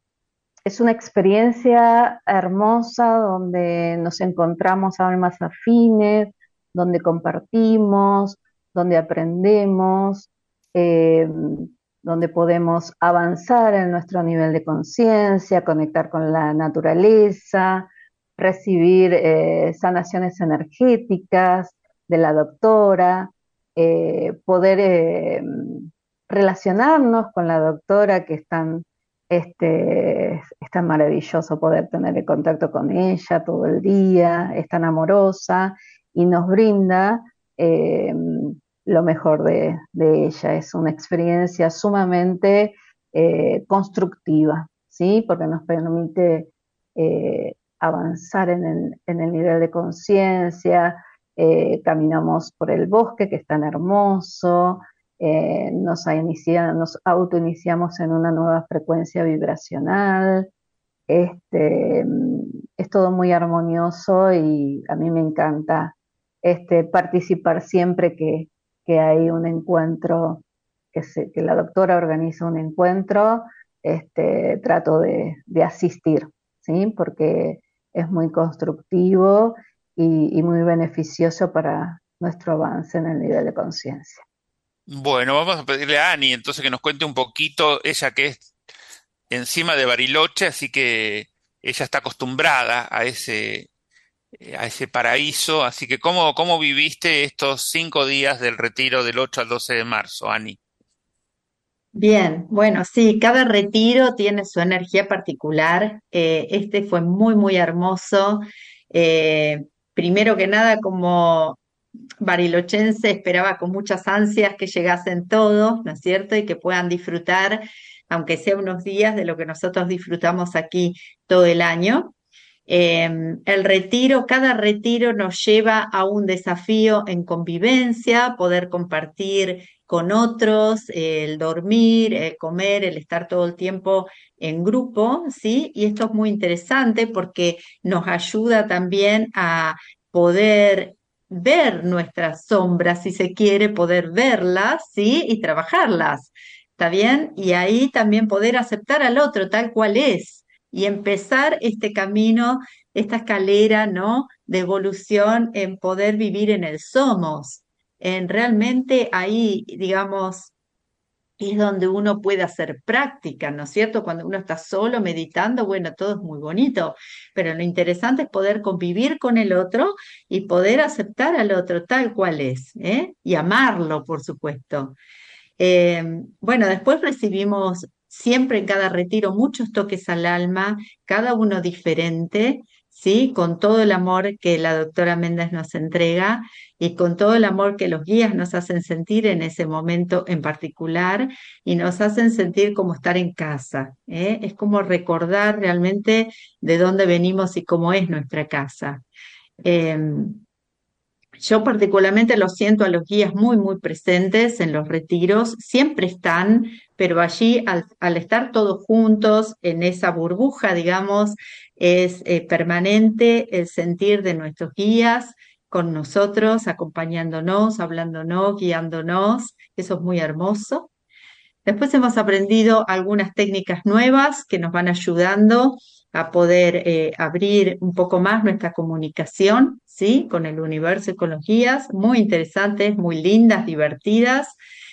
es una experiencia hermosa donde nos encontramos almas afines, donde compartimos, donde aprendemos, eh, donde podemos avanzar en nuestro nivel de conciencia, conectar con la naturaleza, recibir eh, sanaciones energéticas de la doctora, eh, poder eh, relacionarnos con la doctora, que es tan, este, es tan maravilloso poder tener el contacto con ella todo el día, es tan amorosa y nos brinda eh, lo mejor de, de ella. Es una experiencia sumamente eh, constructiva, ¿sí? Porque nos permite eh, avanzar en el, en el nivel de conciencia. Eh, caminamos por el bosque, que es tan hermoso. Eh, nos, inicia, nos autoiniciamos en una nueva frecuencia vibracional. Este, es todo muy armonioso y a mí me encanta este, participar siempre que, que hay un encuentro, que, se, que la doctora organiza un encuentro. Este, trato de, de asistir, ¿sí? Porque es muy constructivo y, y muy beneficioso para nuestro avance en el nivel de conciencia. Bueno, vamos a pedirle a Ani entonces que nos cuente un poquito, ella que es encima de Bariloche, así que ella está acostumbrada a ese, eh, a ese paraíso. Así que, ¿cómo, cómo viviste estos cinco días del retiro del ocho al doce de marzo, Ani? Bien, bueno, sí, cada retiro tiene su energía particular. Eh, este fue muy, muy hermoso. Eh, Primero que nada, como barilochense, esperaba con muchas ansias que llegasen todos, ¿no es cierto? Y que puedan disfrutar, aunque sea unos días, de lo que nosotros disfrutamos aquí todo el año. Eh, el retiro, cada retiro nos lleva a un desafío en convivencia, poder compartir con otros, eh, el dormir, el comer, el estar todo el tiempo en grupo, ¿sí? Y esto es muy interesante porque nos ayuda también a poder ver nuestras sombras, si se quiere, poder verlas, ¿sí? Y trabajarlas, ¿está bien? Y ahí también poder aceptar al otro tal cual es y empezar este camino, esta escalera, ¿no? De evolución en poder vivir en el somos, en realmente ahí, digamos, es donde uno puede hacer práctica, ¿no es cierto? Cuando uno está solo meditando, bueno, todo es muy bonito, pero lo interesante es poder convivir con el otro y poder aceptar al otro tal cual es, ¿eh? Y amarlo, por supuesto. Eh, bueno, después recibimos siempre en cada retiro muchos toques al alma, cada uno diferente, ¿sí? Con todo el amor que la doctora Méndez nos entrega y con todo el amor que los guías nos hacen sentir en ese momento en particular y nos hacen sentir como estar en casa, ¿eh? Es como recordar realmente de dónde venimos y cómo es nuestra casa. Eh, yo particularmente los siento a los guías muy, muy presentes en los retiros, siempre están, pero allí al, al estar todos juntos en esa burbuja, digamos, es eh, permanente el sentir de nuestros guías con nosotros, acompañándonos, hablándonos, guiándonos, eso es muy hermoso. Después hemos aprendido algunas técnicas nuevas que nos van ayudando a poder eh, abrir un poco más nuestra comunicación, ¿sí? Con el universo y con los guías, muy interesantes, muy lindas, divertidas.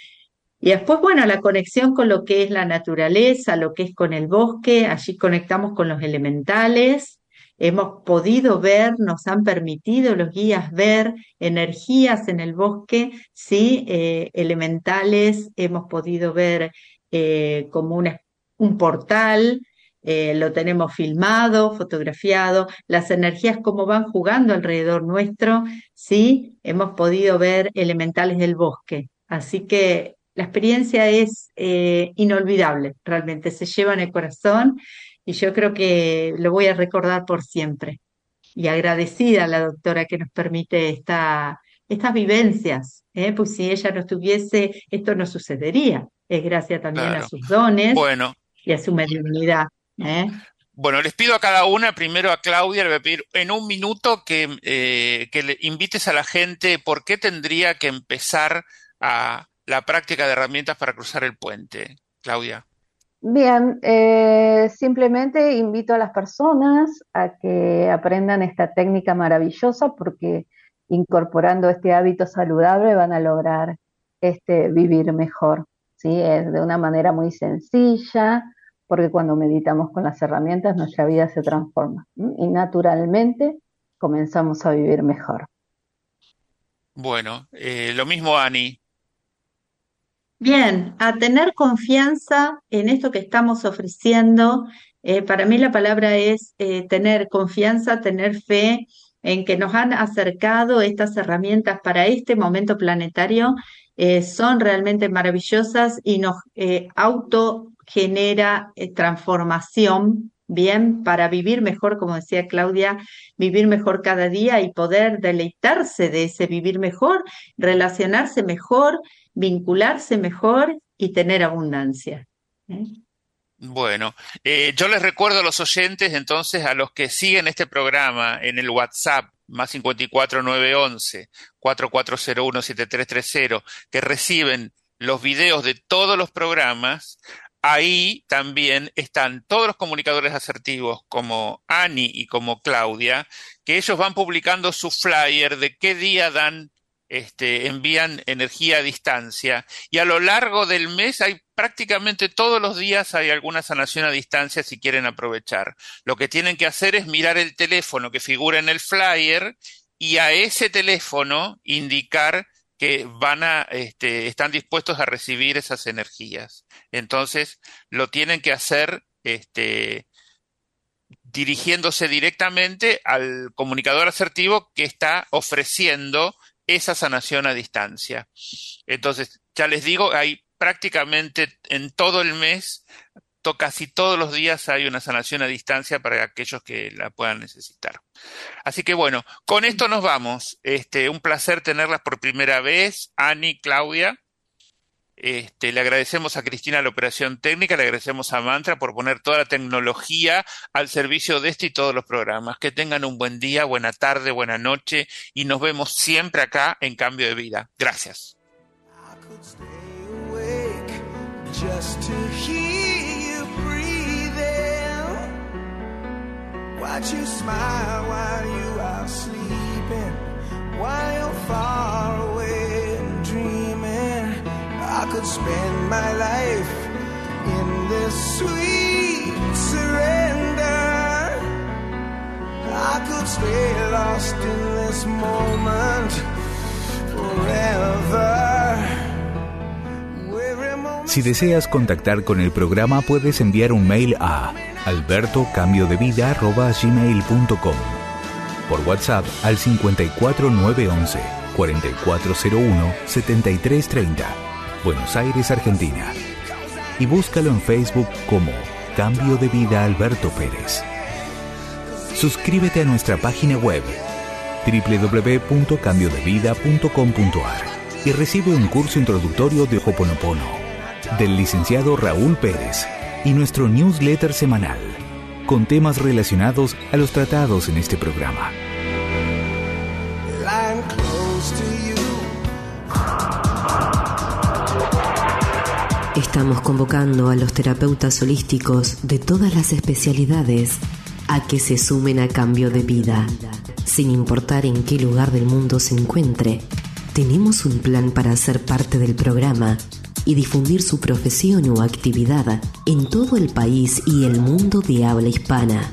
Y después, bueno, la conexión con lo que es la naturaleza, lo que es con el bosque, allí conectamos con los elementales, hemos podido ver, nos han permitido los guías ver energías en el bosque, sí, eh, elementales, hemos podido ver eh, como una- un portal, eh, lo tenemos filmado, fotografiado, las energías cómo van jugando alrededor nuestro, sí, hemos podido ver elementales del bosque. Así que la experiencia es eh, inolvidable, realmente se lleva en el corazón y yo creo que lo voy a recordar por siempre. Y agradecida a la doctora que nos permite esta, estas vivencias, ¿eh? Pues si ella no estuviese, esto no sucedería. Es gracias también a Claro. sus dones Bueno, y a su mediunidad, ¿eh? bueno, les pido a cada una, primero a Claudia, le voy a pedir en un minuto que, eh, que le invites a la gente por qué tendría que empezar a la práctica de herramientas para cruzar el puente. Claudia. Bien, eh, simplemente invito a las personas a que aprendan esta técnica maravillosa porque incorporando este hábito saludable van a lograr este, vivir mejor, ¿sí? Es de una manera muy sencilla, porque cuando meditamos con las herramientas nuestra vida se transforma, ¿m? Y naturalmente comenzamos a vivir mejor. Bueno, eh, lo mismo Ani. Bien, a tener confianza en esto que estamos ofreciendo. Eh, para mí la palabra es eh, tener confianza, tener fe en que nos han acercado estas herramientas para este momento planetario. Eh, son realmente maravillosas y nos eh, autogenera eh, transformación, bien, para vivir mejor, como decía Claudia, vivir mejor cada día y poder deleitarse de ese vivir mejor, relacionarse mejor, vincularse mejor y tener abundancia. ¿Eh? Bueno, eh, yo les recuerdo a los oyentes, entonces, a los que siguen este programa en el WhatsApp, más cincuenta y cuatro nueve once, cuatro cuatro cero uno, siete tres tres cero, que reciben los videos de todos los programas, ahí también están todos los comunicadores asertivos como Ani y como Claudia, que ellos van publicando su flyer de qué día dan este, envían energía a distancia. Y a lo largo del mes hay prácticamente todos los días hay alguna sanación a distancia si quieren aprovechar. Lo que tienen que hacer es mirar el teléfono que figura en el flyer y a ese teléfono indicar que van a, este, están dispuestos a recibir esas energías. Entonces, lo tienen que hacer, este, dirigiéndose directamente al comunicador asertivo que está ofreciendo esa sanación a distancia. Entonces, ya les digo, hay prácticamente en todo el mes, to, casi todos los días hay una sanación a distancia para aquellos que la puedan necesitar. Así que bueno, con esto nos vamos. Este, un placer tenerlas por primera vez, Ani, Claudia. Este, le agradecemos a Cristina la operación técnica, le agradecemos a Mantra por poner toda la tecnología al servicio de este y todos los programas. Que tengan un buen día, buena tarde, buena noche y nos vemos siempre acá en Cambio de Vida. Gracias. Just to hear you breathing, watch you smile while you are sleeping, while you're far away and dreaming. I could spend my life in this sweet surrender. I could stay lost in this moment forever. Si deseas contactar con el programa, puedes enviar un mail a alberto cambio de vida arroba gmail punto com, por WhatsApp al cincuenta y cuatro nueve once cuarenta y cuatro cero uno setenta y tres treinta, Buenos Aires, Argentina. Y búscalo en Facebook como Cambio de Vida Alberto Pérez. Suscríbete a nuestra página web doble u doble u doble u punto cambio de vida punto com punto a r y recibe un curso introductorio de Ho'oponopono del licenciado Raúl Pérez y nuestro newsletter semanal con temas relacionados a los tratados en este programa. Estamos convocando a los terapeutas holísticos de todas las especialidades a que se sumen a Cambio de Vida. Sin importar en qué lugar del mundo se encuentre, tenemos un plan para ser parte del programa y difundir su profesión o actividad en todo el país y el mundo de habla hispana.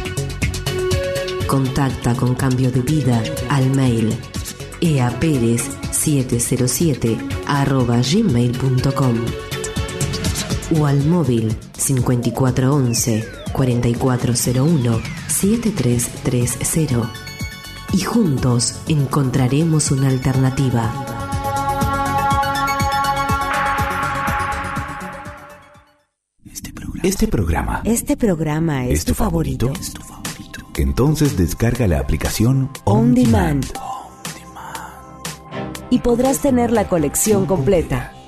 Contacta con Cambio de Vida al mail eaperez siete cero siete arroba gmail punto com o al móvil cincuenta y cuatro once cuarenta y cuatro cero uno setenta y tres treinta y juntos encontraremos una alternativa. Este programa. Este programa es, ¿Es tu tu favorito? favorito? ¿Es tu favorito? Entonces descarga la aplicación On, On Demand. Demand. Y podrás tener la colección completa.